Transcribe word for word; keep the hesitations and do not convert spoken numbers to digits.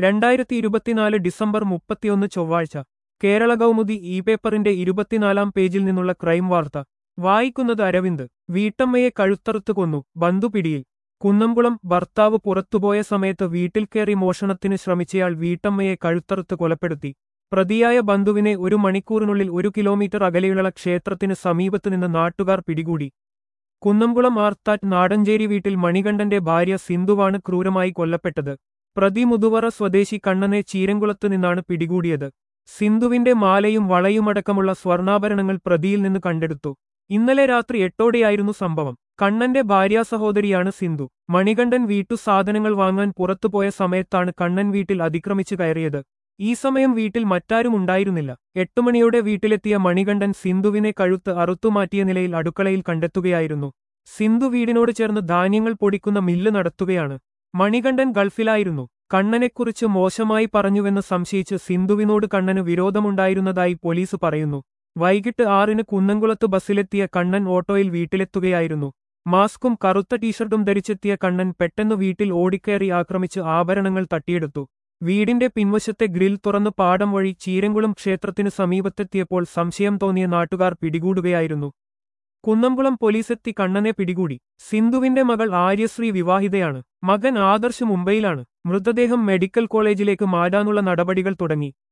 രണ്ടായിരത്തി ഇരുപത്തിനാല് ഡിസംബർ മുപ്പത്തിയൊന്ന് ചൊവ്വാഴ്ച കേരള കൗമുദി ഇ പേപ്പറിന്റെ ഇരുപത്തിനാലാം പേജിൽ നിന്നുള്ള ക്രൈം വാർത്ത വായിക്കുന്നത് അരവിന്ദ്. വീട്ടമ്മയെ കഴുത്തറുത്ത് കൊന്നു, ബന്ധുപിടിയിൽ. കുന്നംകുളം. ഭർത്താവ് പുറത്തുപോയ സമയത്ത് വീട്ടിൽ കയറി മോഷണത്തിന് ശ്രമിച്ചയാൾ വീട്ടമ്മയെ കഴുത്തറുത്ത് കൊലപ്പെടുത്തി. പ്രതിയായ ബന്ധുവിനെ ഒരു മണിക്കൂറിനുള്ളിൽ ഒരു കിലോമീറ്റർ അകലെയുള്ള ക്ഷേത്രത്തിന് സമീപത്തുനിന്ന് നാട്ടുകാർ പിടികൂടി. കുന്നംകുളം ആർത്താറ്റ് നാടഞ്ചേരി വീട്ടിൽ മണികണ്ഠന്റെ ഭാര്യ സിന്ധുവാണ് ക്രൂരമായി കൊല്ലപ്പെട്ടത്. പ്രതി മുതുവറ സ്വദേശി കണ്ണനെ ചീരംകുളത്ത് നിന്നാണ് പിടികൂടിയത്. സിന്ധുവിന്റെ മാലയും വളയുമടക്കമുള്ള സ്വർണ്ണാഭരണങ്ങൾ പ്രതിയിൽ നിന്ന് കണ്ടെടുത്തു. ഇന്നലെ രാത്രി എട്ടോടെയായിരുന്നു സംഭവം. കണ്ണന്റെ ഭാര്യാസഹോദരിയാണ് സിന്ധു. മണികണ്ഠൻ വീട്ടു സാധനങ്ങൾ വാങ്ങാൻ പുറത്തുപോയ സമയത്താണ് കണ്ണൻ വീട്ടിൽ അതിക്രമിച്ചു കയറിയത്. ഈ സമയം വീട്ടിൽ മറ്റാരും ഉണ്ടായിരുന്നില്ല. എട്ടുമണിയോടെ വീട്ടിലെത്തിയ മണികണ്ഠൻ സിന്ധുവിനെ കഴുത്ത് അറുത്തുമാറ്റിയ നിലയിൽ അടുക്കളയിൽ കണ്ടെത്തുകയായിരുന്നു. സിന്ധു വീടിനോട് ചേർന്ന് ധാന്യങ്ങൾ പൊടിക്കുന്ന മില്ല് നടത്തുകയാണ്. മണികണ്ഠൻ ഗൾഫിലായിരുന്നു. കണ്ണനെക്കുറിച്ച് മോശമായി പറഞ്ഞുവെന്ന് സംശയിച്ച് സിന്ധുവിനോട് കണ്ണന് വിരോധമുണ്ടായിരുന്നതായി പോലീസ് പറയുന്നു. വൈകിട്ട് ആറിന് കുന്നംകുളത്ത് ബസ്സിലെത്തിയ കണ്ണൻ ഓട്ടോയിൽ വീട്ടിലെത്തുകയായിരുന്നു. മാസ്കും കറുത്ത ടീഷർട്ടും ധരിച്ചെത്തിയ കണ്ണൻ പെട്ടെന്ന് വീട്ടിൽ ഓടിക്കയറി ആക്രമിച്ച് ആഭരണങ്ങൾ തട്ടിയെടുത്തു. വീടിന്റെ പിൻവശത്തെ ഗ്രിൽ തുറന്ന് പാടം വഴി ചീരംകുളം ക്ഷേത്രത്തിന് സമീപത്തെത്തിയപ്പോൾ സംശയം തോന്നിയ നാട്ടുകാർ പിടികൂടുകയായിരുന്നു. കുന്നംകുളം പോലീസെത്തി കണ്ണനെ പിടികൂടി. സിന്ധുവിന്റെ മകൾ ആര്യശ്രീ വിവാഹിതയാണ്. മകൻ ആദർശ് മുംബൈയിലാണ്. മൃതദേഹം മെഡിക്കൽ കോളേജിലേക്ക് മാറ്റാനുള്ള നടപടികൾ തുടങ്ങി.